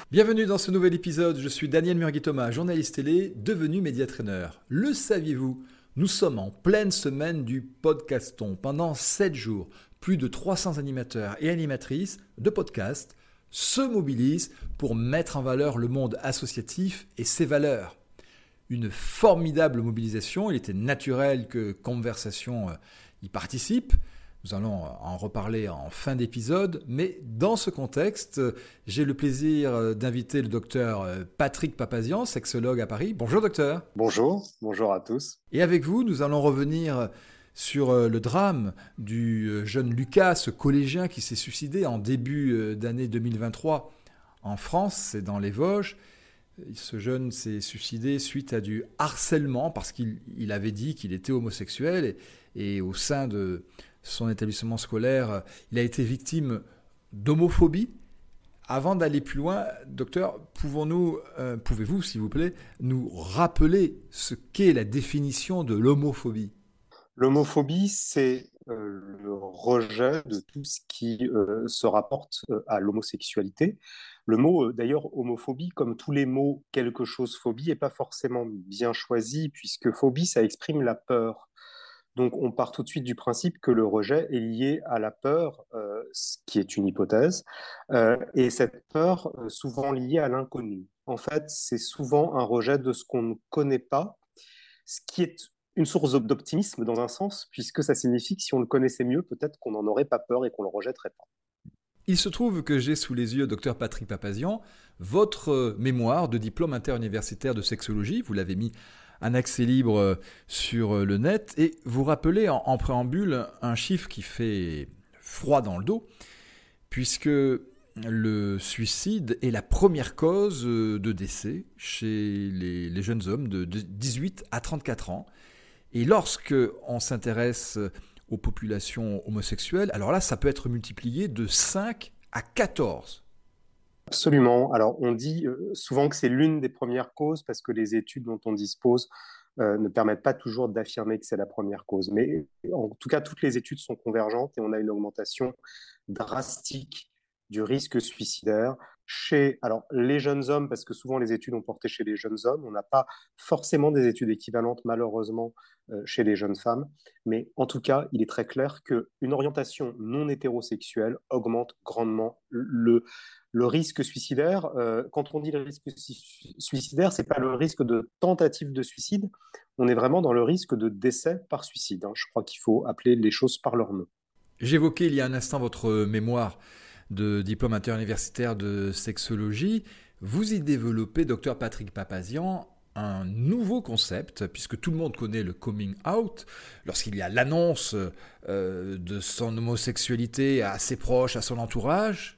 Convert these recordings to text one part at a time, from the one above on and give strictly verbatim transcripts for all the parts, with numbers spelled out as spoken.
Bienvenue dans ce nouvel épisode, je suis Daniel Murgui-Thomas, journaliste télé, devenu médiatraîneur. Le saviez-vous? Nous sommes en pleine semaine du podcaston. Pendant sept jours, plus de trois cents animateurs et animatrices de podcasts se mobilisent pour mettre en valeur le monde associatif et ses valeurs. Une formidable mobilisation, il était naturel que Conversation y participe. Nous allons en reparler en fin d'épisode, mais dans ce contexte, j'ai le plaisir d'inviter le docteur Patrick Papazian, sexologue à Paris. Bonjour docteur. Bonjour, bonjour à tous. Et avec vous, nous allons revenir sur le drame du jeune Lucas, ce collégien qui s'est suicidé en début d'année deux mille vingt-trois en France, c'est dans les Vosges. Ce jeune s'est suicidé suite à du harcèlement parce qu'il il avait dit qu'il était homosexuel et, et au sein de son établissement scolaire, il a été victime d'homophobie. Avant d'aller plus loin, docteur, pouvons-nous, euh, pouvez-vous, s'il vous plaît, nous rappeler ce qu'est la définition de l'homophobie? L'homophobie, c'est euh, le rejet de tout ce qui euh, se rapporte euh, à l'homosexualité. Le mot, euh, d'ailleurs, homophobie, comme tous les mots quelque chose phobie, n'est pas forcément bien choisi, puisque phobie, ça exprime la peur. Donc, on part tout de suite du principe que le rejet est lié à la peur, euh, ce qui est une hypothèse, euh, et cette peur, euh, souvent liée à l'inconnu. En fait, c'est souvent un rejet de ce qu'on ne connaît pas, ce qui est une source d'optimisme dans un sens, puisque ça signifie que si on le connaissait mieux, peut-être qu'on n'en aurait pas peur et qu'on le rejetterait pas. Il se trouve que j'ai sous les yeux, docteur Patrick Papazian, votre mémoire de diplôme interuniversitaire de sexologie. Vous l'avez mis en accès libre sur le net et vous rappelez en, en préambule un chiffre qui fait froid dans le dos, puisque le suicide est la première cause de décès chez les, les jeunes hommes de dix-huit à trente-quatre ans. Et lorsque on s'intéresse aux populations homosexuelles, alors là, ça peut être multiplié de cinq à quatorze. Absolument. Alors, on dit euh, souvent que c'est l'une des premières causes parce que les études dont on dispose euh, ne permettent pas toujours d'affirmer que c'est la première cause. Mais en tout cas, toutes les études sont convergentes et on a une augmentation drastique du risque suicidaire chez alors, les jeunes hommes, parce que souvent les études ont porté chez les jeunes hommes. On n'a pas forcément des études équivalentes, malheureusement, euh, chez les jeunes femmes. Mais en tout cas, il est très clair qu'une orientation non hétérosexuelle augmente grandement le le risque suicidaire. Euh, quand on dit le risque suicidaire, ce n'est pas le risque de tentative de suicide, on est vraiment dans le risque de décès par suicide. Hein. Je crois qu'il faut appeler les choses par leur nom. J'évoquais il y a un instant votre mémoire de diplôme interuniversitaire de sexologie. Vous y développez, docteur Patrick Papazian, un nouveau concept, puisque tout le monde connaît le coming out, lorsqu'il y a l'annonce euh, de son homosexualité à ses proches, à son entourage.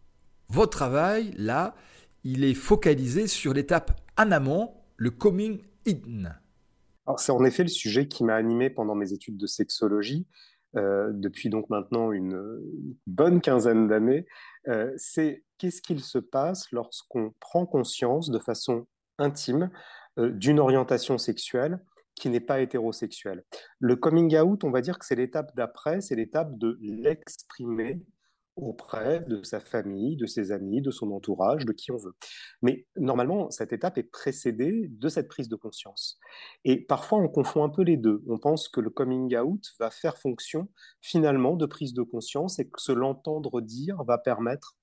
Votre travail, là, il est focalisé sur l'étape en amont, le coming in. Alors, c'est en effet le sujet qui m'a animé pendant mes études de sexologie, euh, depuis donc maintenant une, une bonne quinzaine d'années. Euh, c'est qu'est-ce qu'il se passe lorsqu'on prend conscience de façon intime euh, d'une orientation sexuelle qui n'est pas hétérosexuelle. Le coming out, on va dire que c'est l'étape d'après, c'est l'étape de l'exprimer auprès de sa famille, de ses amis, de son entourage, de qui on veut. Mais normalement, cette étape est précédée de cette prise de conscience. Et parfois, on confond un peu les deux. On pense que le coming out va faire fonction finalement de prise de conscience et que se l'entendre dire va permettre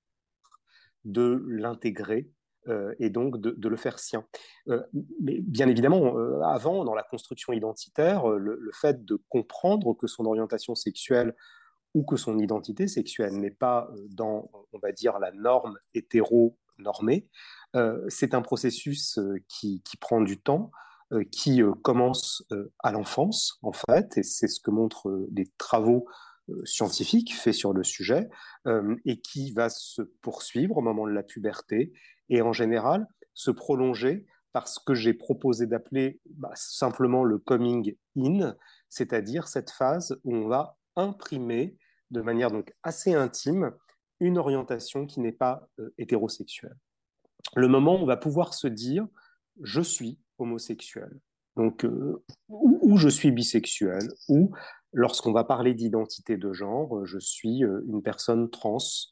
de l'intégrer euh, et donc de, de le faire sien. Euh, mais bien évidemment, euh, avant, dans la construction identitaire, euh, le, le fait de comprendre que son orientation sexuelle ou que son identité sexuelle n'est pas dans, on va dire, la norme hétéro-normée, euh, c'est un processus euh, qui, qui, prend du temps, euh, qui euh, commence euh, à l'enfance, en fait, et c'est ce que montrent euh, les travaux euh, scientifiques faits sur le sujet, euh, et qui va se poursuivre au moment de la puberté, et en général se prolonger par ce que j'ai proposé d'appeler bah, simplement le coming in, c'est-à-dire cette phase où on va imprimer de manière donc assez intime une orientation qui n'est pas euh, hétérosexuelle. Le moment où on va pouvoir se dire je suis homosexuel, donc euh, ou, ou je suis bisexuel, ou lorsqu'on va parler d'identité de genre, je suis euh, une personne trans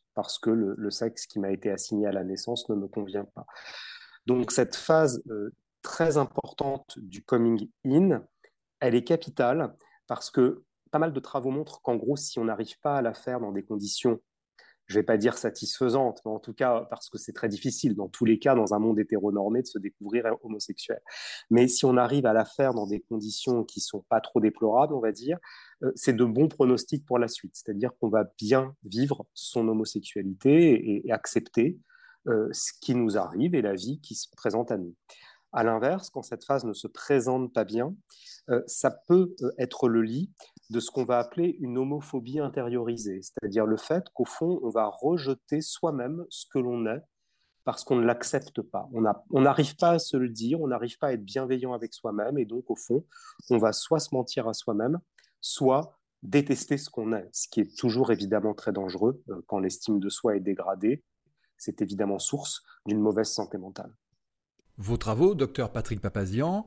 parce que le, le sexe qui m'a été assigné à la naissance ne me convient pas. Donc cette phase euh, très importante du coming in, elle est capitale parce que pas mal de travaux montrent qu'en gros, si on n'arrive pas à la faire dans des conditions, je ne vais pas dire satisfaisantes, mais en tout cas parce que c'est très difficile dans tous les cas dans un monde hétéronormé de se découvrir homosexuel. Mais si on arrive à la faire dans des conditions qui ne sont pas trop déplorables, on va dire, euh, c'est de bons pronostics pour la suite. C'est-à-dire qu'on va bien vivre son homosexualité et, et accepter euh, ce qui nous arrive et la vie qui se présente à nous. À l'inverse, quand cette phase ne se présente pas bien, euh, ça peut euh, être le lit de ce qu'on va appeler une homophobie intériorisée, c'est-à-dire le fait qu'au fond, on va rejeter soi-même ce que l'on est parce qu'on ne l'accepte pas. On n'arrive pas à se le dire, on n'arrive pas à être bienveillant avec soi-même, et donc au fond, on va soit se mentir à soi-même, soit détester ce qu'on est, ce qui est toujours évidemment très dangereux euh, quand l'estime de soi est dégradée. C'est évidemment source d'une mauvaise santé mentale. Vos travaux, docteur Patrick Papazian,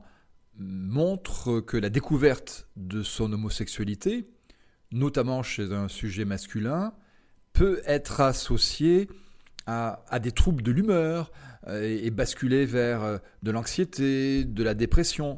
montrent que la découverte de son homosexualité, notamment chez un sujet masculin, peut être associée à, à des troubles de l'humeur euh, et, et basculer vers euh, de l'anxiété, de la dépression.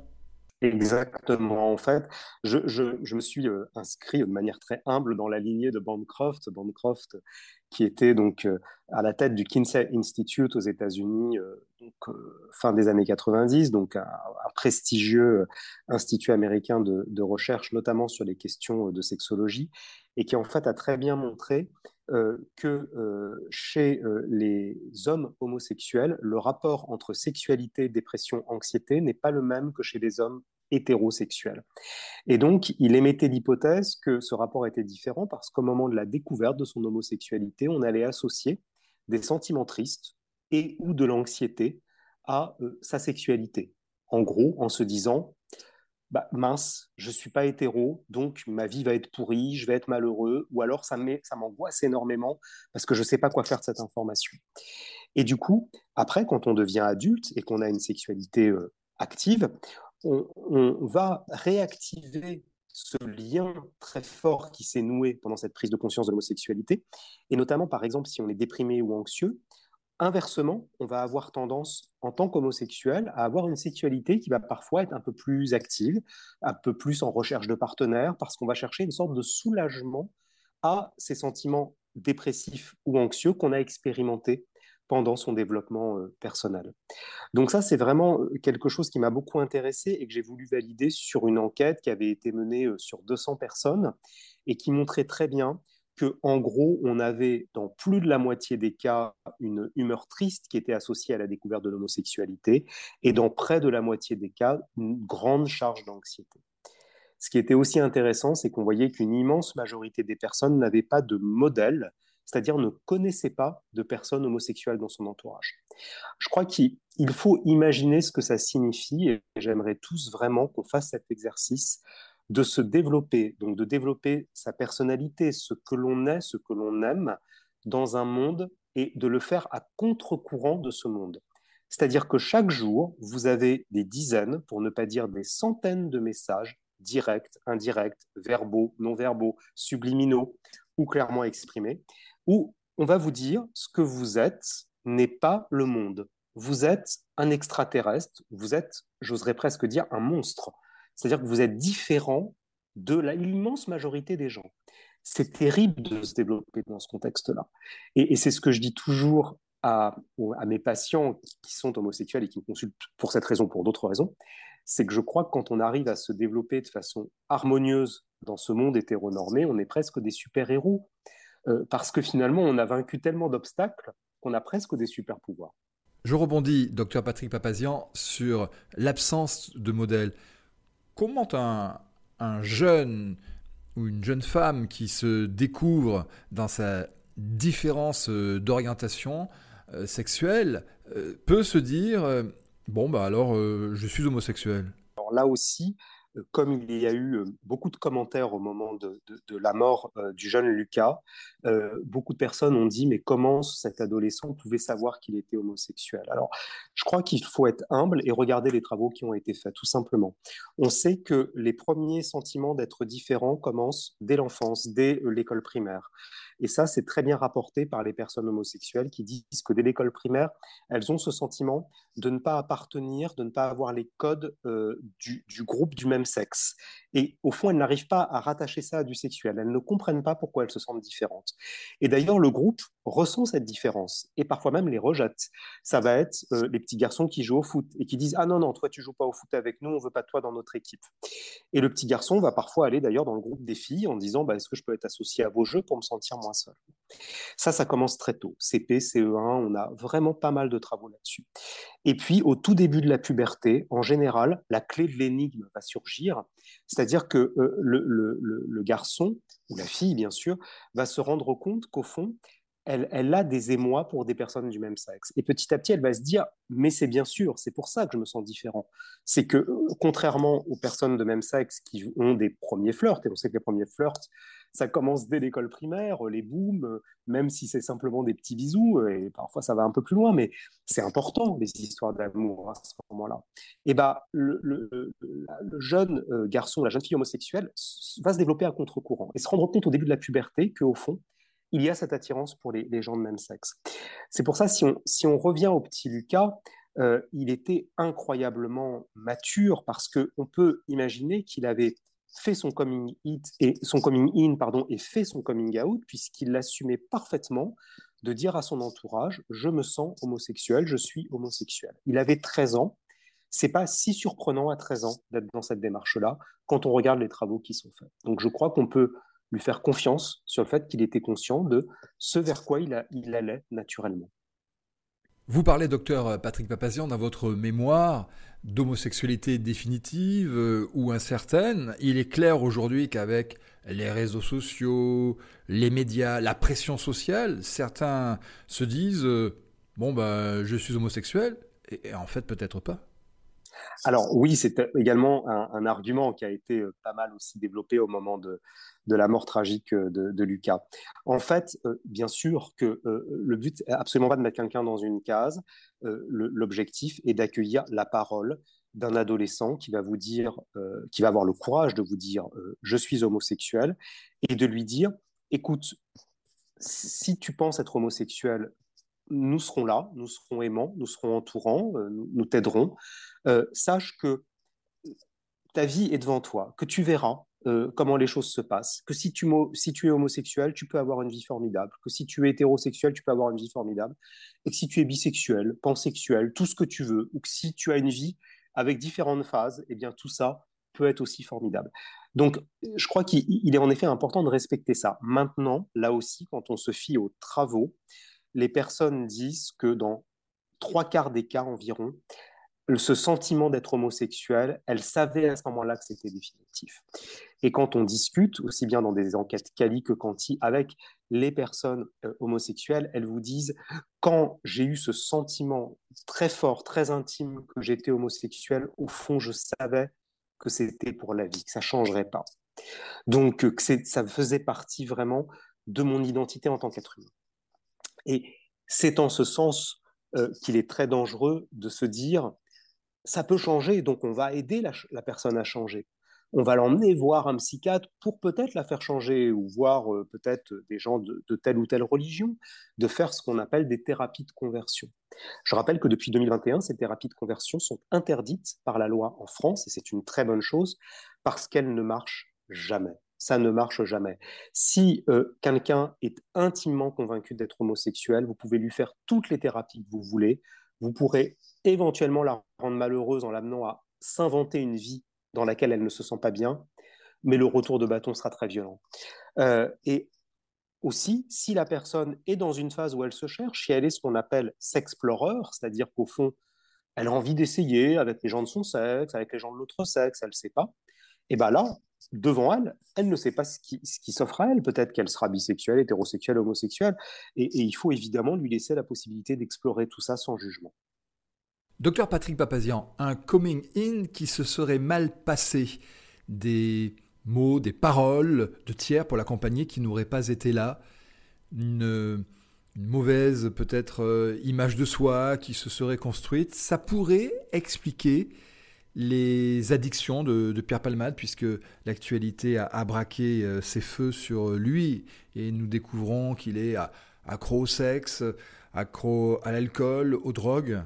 Exactement. En fait, je, je, je me suis euh, inscrit de manière très humble dans la lignée de Bancroft, Bancroft qui était donc euh, à la tête du Kinsey Institute aux États-Unis, euh, donc euh, fin des années quatre-vingt-dix, donc un, un prestigieux euh, institut américain de, de recherche, notamment sur les questions de sexologie, et qui en fait a très bien montré euh, que euh, chez euh, les hommes homosexuels, le rapport entre sexualité, dépression, anxiété n'est pas le même que chez les hommes hétérosexuels. Et donc, il émettait l'hypothèse que ce rapport était différent parce qu'au moment de la découverte de son homosexualité, on allait associer des sentiments tristes et ou de l'anxiété à euh, sa sexualité. En gros, en se disant, bah, mince, je ne suis pas hétéro, donc ma vie va être pourrie, je vais être malheureux, ou alors ça m'angoisse énormément parce que je ne sais pas quoi faire de cette information. Et du coup, après, quand on devient adulte et qu'on a une sexualité euh, active, on, on va réactiver ce lien très fort qui s'est noué pendant cette prise de conscience de l'homosexualité, et notamment, par exemple, si on est déprimé ou anxieux, inversement, on va avoir tendance, en tant qu'homosexuel, à avoir une sexualité qui va parfois être un peu plus active, un peu plus en recherche de partenaires, parce qu'on va chercher une sorte de soulagement à ces sentiments dépressifs ou anxieux qu'on a expérimentés pendant son développement euh, personnel. Donc ça, c'est vraiment euh, quelque chose qui m'a beaucoup intéressé et que j'ai voulu valider sur une enquête qui avait été menée euh, sur deux cents personnes et qui montrait très bien que, en gros, on avait dans plus de la moitié des cas une humeur triste qui était associée à la découverte de l'homosexualité et dans près de la moitié des cas, une grande charge d'anxiété. Ce qui était aussi intéressant, c'est qu'on voyait qu'une immense majorité des personnes n'avaient pas de modèle, c'est-à-dire ne connaissaient pas de personnes homosexuelles dans son entourage. Je crois qu'il faut imaginer ce que ça signifie et j'aimerais tous vraiment qu'on fasse cet exercice de se développer, donc de développer sa personnalité, ce que l'on est, ce que l'on aime dans un monde et de le faire à contre-courant de ce monde. C'est-à-dire que chaque jour, vous avez des dizaines, pour ne pas dire des centaines de messages directs, indirects, verbaux, non-verbaux, subliminaux ou clairement exprimés, où on va vous dire ce que vous êtes n'est pas le monde. Vous êtes un extraterrestre, vous êtes, j'oserais presque dire, un monstre. C'est-à-dire que vous êtes différent de l'immense majorité des gens. C'est terrible de se développer dans ce contexte-là. Et, et c'est ce que je dis toujours à, à mes patients qui sont homosexuels et qui me consultent pour cette raison, pour d'autres raisons, c'est que je crois que quand on arrive à se développer de façon harmonieuse dans ce monde hétéronormé, on est presque des super-héros. Euh, parce que finalement, on a vaincu tellement d'obstacles qu'on a presque des super-pouvoirs. Je rebondis, docteur Patrick Papazian, sur l'absence de modèle. Comment un, un jeune ou une jeune femme qui se découvre dans sa différence d'orientation euh, sexuelle euh, peut se dire euh, bon bah alors euh, je suis homosexuel. Alors là aussi, euh, comme il y a eu euh, beaucoup de commentaires au moment de, de, de la mort euh, du jeune Lucas, euh, beaucoup de personnes ont dit mais comment cet adolescent pouvait savoir qu'il était homosexuel? Alors, je crois qu'il faut être humble et regarder les travaux qui ont été faits, tout simplement. On sait que les premiers sentiments d'être différent commencent dès l'enfance, dès euh, l'école primaire. Et ça, c'est très bien rapporté par les personnes homosexuelles qui disent que dès l'école primaire, elles ont ce sentiment de ne pas appartenir, de ne pas avoir les codes euh, du, du groupe du même sexe. Et au fond, elles n'arrivent pas à rattacher ça à du sexuel. Elles ne comprennent pas pourquoi elles se sentent différentes. Et d'ailleurs, le groupe ressent cette différence et parfois même les rejette. Ça va être euh, les petits garçons qui jouent au foot et qui disent « Ah non, non, toi, tu joues pas au foot avec nous, on veut pas de toi dans notre équipe. » Et le petit garçon va parfois aller d'ailleurs dans le groupe des filles en disant bah, « Est-ce que je peux être associé à vos jeux pour me sentir moins seul ?» Ça, ça commence très tôt. C P, C E un, on a vraiment pas mal de travaux là-dessus. Et puis, au tout début de la puberté, en général, la clé de l'énigme va surgir, c'est-à-dire que euh, le, le, le, le garçon, ou la fille bien sûr, va se rendre compte qu'au fond, elle, elle a des émois pour des personnes du même sexe. Et petit à petit, elle va se dire, mais c'est bien sûr, c'est pour ça que je me sens différent. C'est que, euh, contrairement aux personnes de même sexe qui ont des premiers flirts, et on sait que les premiers flirts, ça commence dès l'école primaire, les booms, même si c'est simplement des petits bisous, et parfois ça va un peu plus loin, mais c'est important, les histoires d'amour à ce moment-là. Et bah, le, le, le jeune garçon, la jeune fille homosexuelle va se développer à contre-courant et se rendre compte au début de la puberté qu'au fond, il y a cette attirance pour les, les gens de même sexe. C'est pour ça, si on, si on revient au petit Lucas, euh, il était incroyablement mature parce qu'on peut imaginer qu'il avait fait son coming it et son coming in pardon et fait son coming out puisqu'il l'assumait parfaitement de dire à son entourage je me sens homosexuel, je suis homosexuel. Il avait treize ans. C'est pas si surprenant à treize ans d'être dans cette démarche-là quand on regarde les travaux qui sont faits. Donc je crois qu'on peut lui faire confiance sur le fait qu'il était conscient de ce vers quoi il, a, il allait naturellement. Vous parlez, docteur Patrick Papazian, dans votre mémoire d'homosexualité définitive euh, ou incertaine. Il est clair aujourd'hui qu'avec les réseaux sociaux, les médias, la pression sociale, certains se disent euh, « bon, ben, je suis homosexuel » et, et en fait, peut-être pas. Alors oui, c'est également un, un, argument qui a été pas mal aussi développé au moment de, de la mort tragique de, de Lucas. En fait, euh, bien sûr que euh, le but n'est absolument pas de mettre quelqu'un dans une case. Euh, l'objectif est d'accueillir la parole d'un adolescent qui va vous dire, euh, qui va avoir le courage de vous dire euh, je suis homosexuel et de lui dire écoute, si tu penses être homosexuel, nous serons là, nous serons aimants, nous serons entourants, euh, nous, nous t'aiderons. Euh, sache que ta vie est devant toi, que tu verras euh, comment les choses se passent, que si tu, si tu es homosexuel, tu peux avoir une vie formidable, que si tu es hétérosexuel, tu peux avoir une vie formidable, et que si tu es bisexuel, pansexuel, tout ce que tu veux, ou que si tu as une vie avec différentes phases, eh bien tout ça peut être aussi formidable. Donc, je crois qu'il est en effet important de respecter ça. Maintenant, là aussi, quand on se fie aux travaux, les personnes disent que dans trois quarts des cas environ, ce sentiment d'être homosexuel, elles savaient à ce moment-là que c'était définitif. Et quand on discute, aussi bien dans des enquêtes quali que quanti, avec les personnes euh, homosexuelles, elles vous disent quand j'ai eu ce sentiment très fort, très intime que j'étais homosexuel, au fond, je savais que c'était pour la vie, que ça ne changerait pas. Donc, que ça faisait partie vraiment de mon identité en tant qu'être humain. Et c'est en ce sens euh, qu'il est très dangereux de se dire ça peut changer, donc on va aider la, la personne à changer. On va l'emmener voir un psychiatre pour peut-être la faire changer ou voir euh, peut-être des gens de, de telle ou telle religion, de faire ce qu'on appelle des thérapies de conversion. Je rappelle que depuis deux mille vingt et un, ces thérapies de conversion sont interdites par la loi en France et c'est une très bonne chose parce qu'elles ne marchent jamais. Ça ne marche jamais. Si euh, quelqu'un est intimement convaincu d'être homosexuel, vous pouvez lui faire toutes les thérapies que vous voulez. Vous pourrez éventuellement la rendre malheureuse en l'amenant à s'inventer une vie dans laquelle elle ne se sent pas bien, mais le retour de bâton sera très violent. Euh, et aussi, si la personne est dans une phase où elle se cherche, si elle est ce qu'on appelle sexplorer, c'est-à-dire qu'au fond, elle a envie d'essayer avec les gens de son sexe, avec les gens de l'autre sexe, elle ne sait pas, et bien là, devant elle, elle ne sait pas ce qui, ce qui s'offre à elle. Peut-être qu'elle sera bisexuelle, hétérosexuelle, homosexuelle. Et, et il faut évidemment lui laisser la possibilité d'explorer tout ça sans jugement. Docteur Patrick Papazian, un coming in qui se serait mal passé, des mots, des paroles de tiers pour l'accompagner qui n'auraient pas été là, une, une mauvaise peut-être euh, image de soi qui se serait construite, ça pourrait expliquer les addictions de, de Pierre Palmade, puisque l'actualité a, a braqué euh, ses feux sur lui, et nous découvrons qu'il est à- accro au sexe, accro à l'alcool, aux drogues.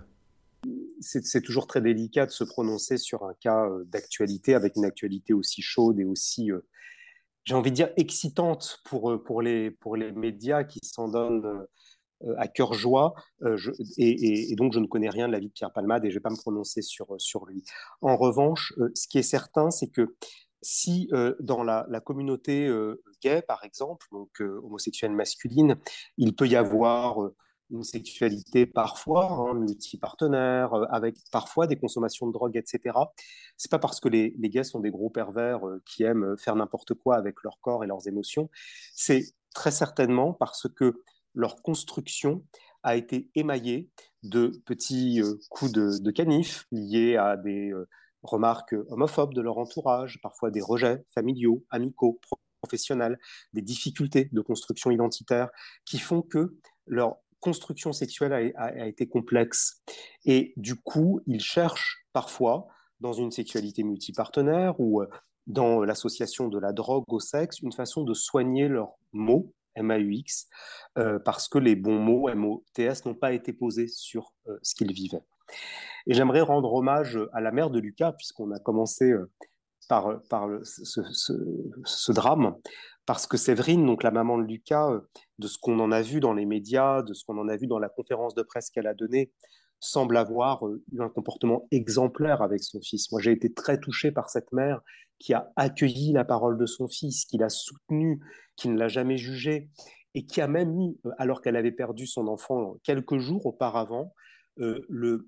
C'est, c'est toujours très délicat de se prononcer sur un cas euh, d'actualité avec une actualité aussi chaude et aussi, euh, j'ai envie de dire, excitante pour, euh, pour les, pour les médias qui s'en donnent euh, à cœur joie. Euh, je, et, et, et donc, je ne connais rien de la vie de Pierre Palmade et je ne vais pas me prononcer sur, sur lui. En revanche, euh, ce qui est certain, c'est que si euh, dans la, la communauté euh, gay, par exemple, donc euh, homosexuelle masculine, il peut y avoir euh, une sexualité parfois hein, multipartenaire, euh, avec parfois des consommations de drogue, et cetera. C'est pas parce que les, les gays sont des gros pervers euh, qui aiment faire n'importe quoi avec leur corps et leurs émotions. C'est très certainement parce que leur construction a été émaillée de petits euh, coups de, de canif liés à des euh, remarques homophobes de leur entourage, parfois des rejets familiaux, amicaux, professionnels, des difficultés de construction identitaire qui font que leur construction sexuelle a, a, a été complexe. Et du coup, ils cherchent parfois, dans une sexualité multipartenaire ou dans l'association de la drogue au sexe, une façon de soigner leurs maux, M A U X, euh, parce que les bons mots, M O T S, n'ont pas été posés sur euh, ce qu'ils vivaient. Et j'aimerais rendre hommage à la mère de Lucas, puisqu'on a commencé euh, par, par le, ce, ce, ce, drame, parce que Séverine, donc la maman de Lucas, euh, de ce qu'on en a vu dans les médias, de ce qu'on en a vu dans la conférence de presse qu'elle a donnée, semble avoir euh, eu un comportement exemplaire avec son fils. Moi, j'ai été très touché par cette mère qui a accueilli la parole de son fils, qui l'a soutenu, qui ne l'a jamais jugé, et qui a même eu, alors qu'elle avait perdu son enfant quelques jours auparavant, euh, le,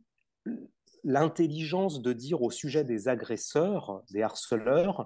l'intelligence de dire au sujet des agresseurs, des harceleurs,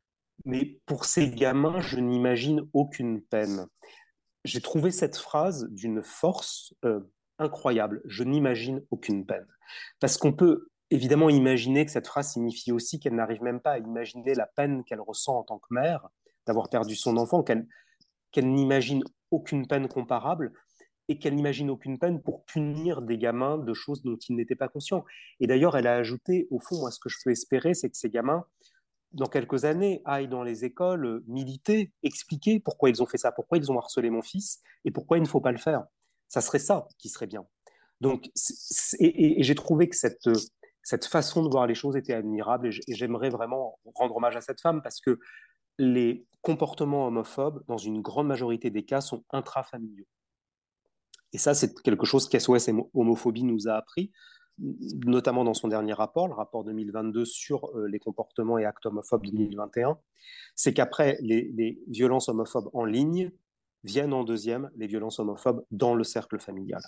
mais pour ces gamins, je n'imagine aucune peine. J'ai trouvé cette phrase d'une force euh, incroyable. Je n'imagine aucune peine. Parce qu'on peut évidemment imaginer que cette phrase signifie aussi qu'elle n'arrive même pas à imaginer la peine qu'elle ressent en tant que mère d'avoir perdu son enfant, qu'elle, qu'elle n'imagine aucune peine comparable et qu'elle n'imagine aucune peine pour punir des gamins de choses dont ils n'étaient pas conscients. Et d'ailleurs, elle a ajouté, au fond, moi, ce que je peux espérer, c'est que ces gamins, dans quelques années, aillent dans les écoles militer, expliquer pourquoi ils ont fait ça, pourquoi ils ont harcelé mon fils et pourquoi il ne faut pas le faire. Ça serait ça qui serait bien. Donc, c'est, c'est, et, et j'ai trouvé que cette, cette façon de voir les choses était admirable et j'aimerais vraiment rendre hommage à cette femme parce que les comportements homophobes, dans une grande majorité des cas, sont intrafamiliaux. Et ça, c'est quelque chose qu'S O S Homophobie nous a appris, notamment dans son dernier rapport, le rapport deux mille vingt-deux sur euh, les comportements et actes homophobes deux mille vingt et un, c'est qu'après les, les violences homophobes en ligne, viennent en deuxième les violences homophobes dans le cercle familial.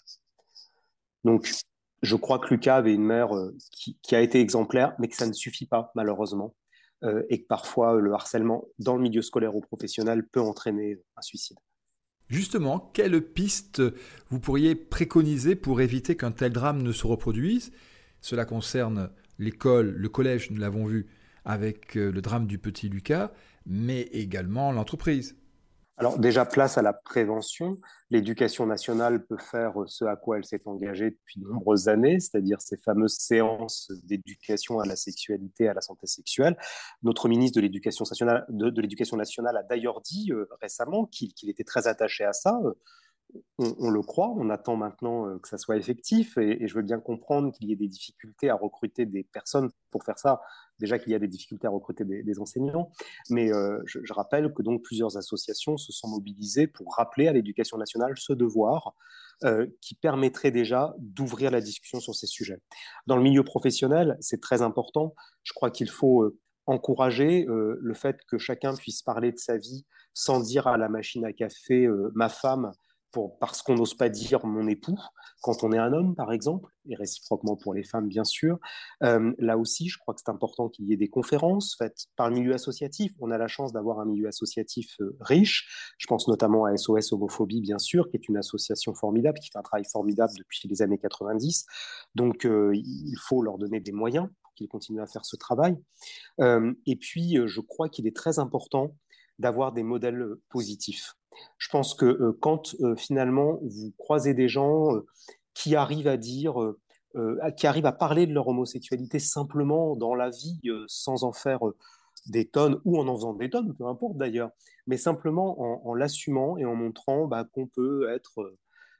Donc, je crois que Lucas avait une mère euh, qui, qui a été exemplaire, mais que ça ne suffit pas, malheureusement, euh, et que parfois le harcèlement dans le milieu scolaire ou professionnel peut entraîner un suicide. Justement, quelle piste vous pourriez préconiser pour éviter qu'un tel drame ne se reproduise ? Cela concerne l'école, le collège, nous l'avons vu avec le drame du petit Lucas, mais également l'entreprise. Alors déjà, place à la prévention. L'éducation nationale peut faire ce à quoi elle s'est engagée depuis de nombreuses années, c'est-à-dire ces fameuses séances d'éducation à la sexualité, à la santé sexuelle. Notre ministre de l'Éducation nationale, de, de l'Éducation nationale a d'ailleurs dit euh, récemment qu'il, qu'il était très attaché à ça. On, on le croit, on attend maintenant euh, que ça soit effectif et, et je veux bien comprendre qu'il y ait des difficultés à recruter des personnes pour faire ça. Déjà qu'il y a des difficultés à recruter des, des enseignants, mais euh, je, je rappelle que donc plusieurs associations se sont mobilisées pour rappeler à l'Éducation nationale ce devoir euh, qui permettrait déjà d'ouvrir la discussion sur ces sujets. Dans le milieu professionnel, c'est très important. Je crois qu'il faut euh, encourager euh, le fait que chacun puisse parler de sa vie sans dire à la machine à café euh, ma femme pour, parce qu'on n'ose pas dire mon époux, quand on est un homme, par exemple, et réciproquement pour les femmes, bien sûr. Euh, là aussi, je crois que c'est important qu'il y ait des conférences faites par le milieu associatif. On a la chance d'avoir un milieu associatif euh, riche. Je pense notamment à S O S Homophobie, bien sûr, qui est une association formidable, qui fait un travail formidable depuis les années quatre-vingt-dix. Donc, euh, il faut leur donner des moyens pour qu'ils continuent à faire ce travail. Euh, et puis, je crois qu'il est très important d'avoir des modèles positifs. Je pense que euh, quand euh, finalement vous croisez des gens euh, qui arrivent à dire euh, euh, qui arrivent à parler de leur homosexualité simplement dans la vie, euh, sans en faire euh, des tonnes, ou en en faisant des tonnes, peu importe d'ailleurs, mais simplement en, en l'assumant et en montrant bah, qu'on peut être euh,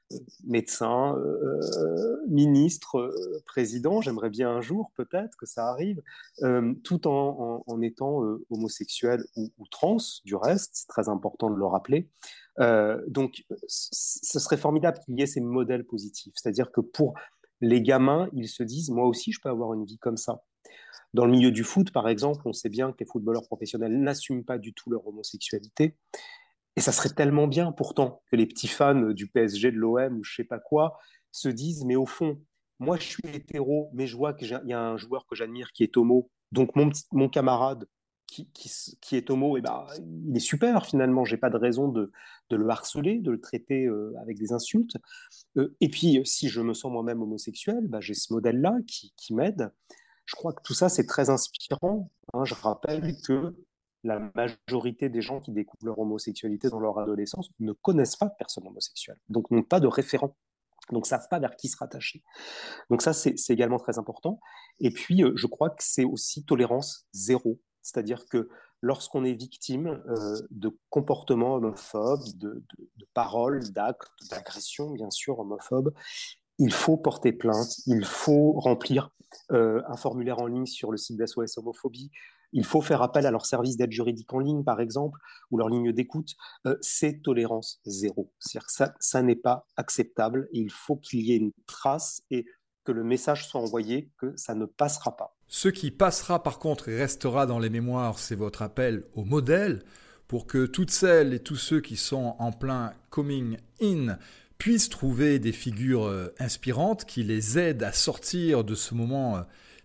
médecin, euh, ministre, euh, président, j'aimerais bien un jour peut-être que ça arrive, euh, tout en, en, en étant euh, homosexuel ou, ou trans, du reste, c'est très important de le rappeler. Euh, donc, ce serait formidable qu'il y ait ces modèles positifs, c'est-à-dire que pour les gamins, ils se disent, moi aussi, je peux avoir une vie comme ça. Dans le milieu du foot, par exemple, on sait bien que les footballeurs professionnels n'assument pas du tout leur homosexualité. Et ça serait tellement bien, pourtant, que les petits fans du P S G, de l'O M ou je sais pas quoi se disent, mais au fond, moi je suis hétéro, mais je vois qu'il y a un joueur que j'admire qui est homo. Donc mon, petit, mon camarade qui, qui, qui est homo, eh ben, il est super finalement. J'ai pas de raison de, de le harceler, de le traiter euh, avec des insultes. Euh, et puis, si je me sens moi-même homosexuel, bah, j'ai ce modèle-là qui, qui m'aide. Je crois que tout ça, c'est très inspirant. Hein. Je rappelle que la majorité des gens qui découvrent leur homosexualité dans leur adolescence ne connaissent pas de personne homosexuelle, donc n'ont pas de référent, donc ne savent pas vers qui se rattacher. Donc ça, c'est, c'est également très important. Et puis, euh, je crois que c'est aussi tolérance zéro, c'est-à-dire que lorsqu'on est victime euh, de comportements homophobes, de, de, de paroles, d'actes, d'agressions, bien sûr, homophobes, il faut porter plainte, il faut remplir euh, un formulaire en ligne sur le site d'S O S Homophobie, il faut faire appel à leur service d'aide juridique en ligne, par exemple, ou leur ligne d'écoute. Euh, c'est tolérance zéro. C'est-à-dire que ça, ça n'est pas acceptable et il faut qu'il y ait une trace et que le message soit envoyé que ça ne passera pas. Ce qui passera par contre et restera dans les mémoires, c'est votre appel au modèle pour que toutes celles et tous ceux qui sont en plein coming in puissent trouver des figures euh, inspirantes qui les aident à sortir de ce moment euh,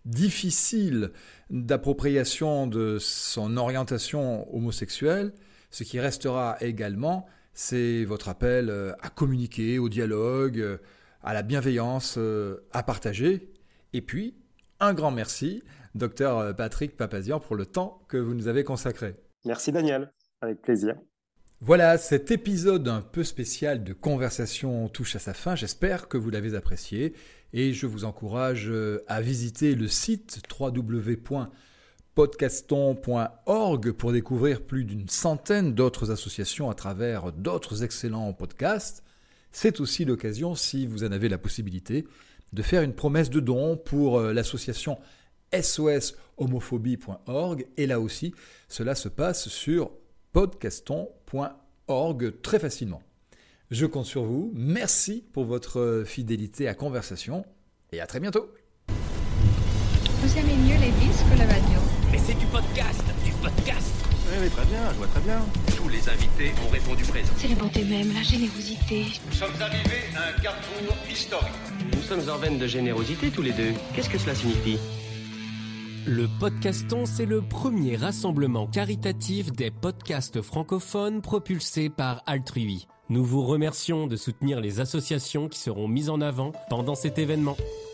difficile d'appropriation de son orientation homosexuelle. Ce qui restera également, c'est votre appel euh, à communiquer, au dialogue, euh, à la bienveillance, euh, à partager. Et puis, un grand merci, docteur Patrick Papazian, pour le temps que vous nous avez consacré. Merci Daniel, avec plaisir. Voilà, cet épisode un peu spécial de Conversation touche à sa fin. J'espère que vous l'avez apprécié et je vous encourage à visiter le site w w w point podcaston point org pour découvrir plus d'une centaine d'autres associations à travers d'autres excellents podcasts. C'est aussi l'occasion, si vous en avez la possibilité, de faire une promesse de don pour l'association S O S homophobie point org et là aussi, cela se passe sur podcaston point org très facilement. Je compte sur vous. Merci pour votre fidélité à Conversation et à très bientôt. Vous aimez mieux les disques que la radio? Mais c'est du podcast, du podcast. Oui, oui, très bien, je vois très bien. Tous les invités ont répondu présent. C'est la bonté même, la générosité. Nous sommes arrivés à un carrefour historique. Nous sommes en veine de générosité tous les deux. Qu'est-ce que cela signifie ? Le Podcaston, c'est le premier rassemblement caritatif des podcasts francophones propulsés par Altrui. Nous vous remercions de soutenir les associations qui seront mises en avant pendant cet événement.